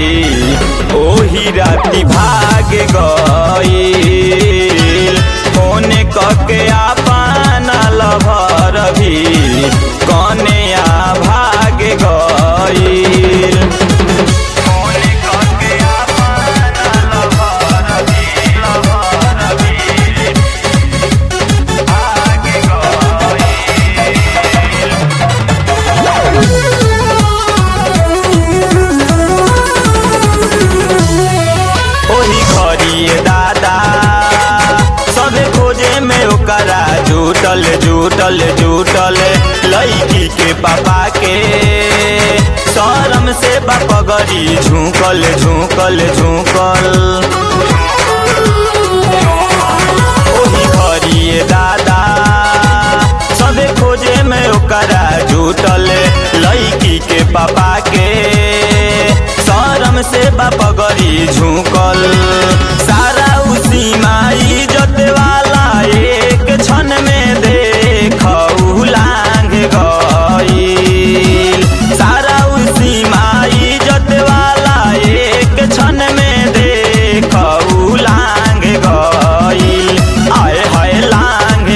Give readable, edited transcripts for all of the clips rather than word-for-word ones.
भी ओही राती भाग गईल। फोन कके आपन लभर भी कन्या भाग गईल। फोन कके आपन लभर भी भाग गईल। ओही घरिए दादा सबे खोजे में ओकरा जुटल जुटल जुटल। लड़की के पापा के शरम से बपगरी झुकल झुकल झुकल। ओही घरिए दादा सबे खोजे में ओकरा जुटल। लड़की के पापा के शरम से बपगरी झुकल। सारा उसी माई इज्जत वाला एक क्षण में देखऊ लांग गईल। सारा उसी माई इज्जत वाला एक क्षण में देखऊ लांग गईल। आए हाय लांग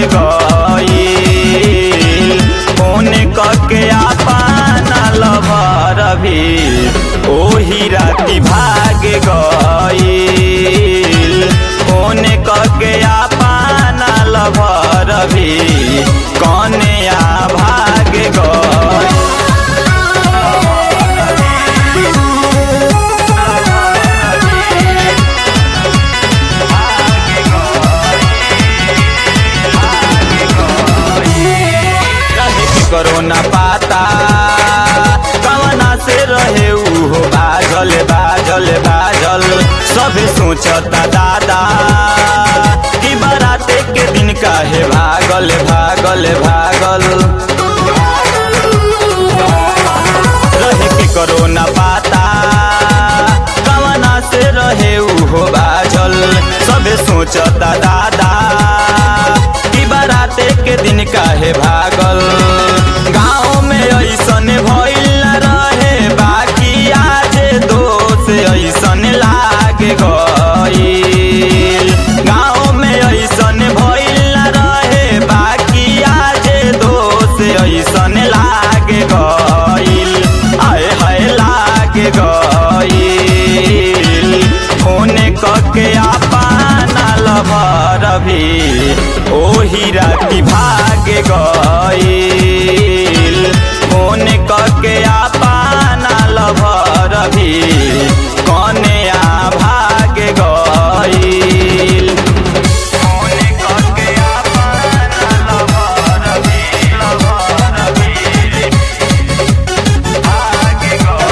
गईल। फोन कके आपन लभर भी ओही राती भाग गईल। फोन कके आपन लभर भी कन्या भाग गईल। करो न पाता कवना से रहे उहो बाजल बाजल बाजल। सभे सोचता दादा कि बाराते के दिन काहे भागल भागल भागल। रहे के करो न पाता कवना से रहे उहो बाजल। सभे सोचता दादा कि बाराते के दिन काहे भागल। गाँव में ऐसन भइल न रहे बाकी आज दोष ऐसन लाग गईल। गाँव में ऐसन भइल न रहे बाकी आज दोष ऐसन लाग गईल। आए हाय लाग गईल। फोन कके आपन लभर भी ओही राती भाग गईल। फोन कके आपन लभर भी कन्या भाग गईल। फोन कके आपन लभर भी भाग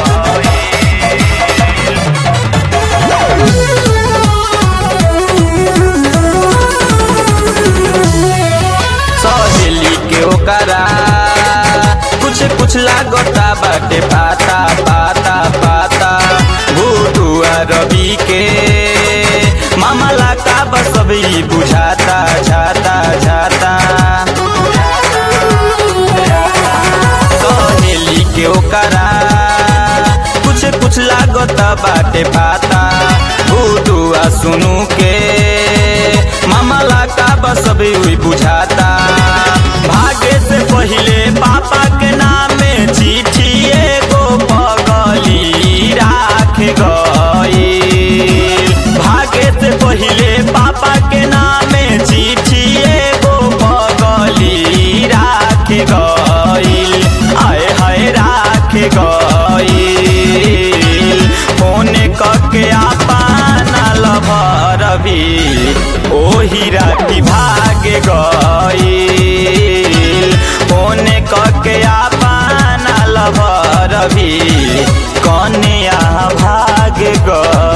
सहेली के ओकरा कुछ कुछ लागता बाटे पाता पाता पाता। भूटुआ रवि के मामला का बस भी बुझाता झाता झाता। सहेली के ओकरा कुछ कुछ लागता बाटे पाता। भूटुआ सुनू के मामला का बस भी बुझाता। भागे से पहिले पापा के नामे चिट्ठी एगो पगली राख गईल। भागे से पहिले पापा के नामे चिट्ठी एगो पगली राख गईल। आए हाय राख गईल। फोन कके आपन लभर भी ओही राती भाग गईल। फोन कके आपन लभर भी कन्या भाग गईल।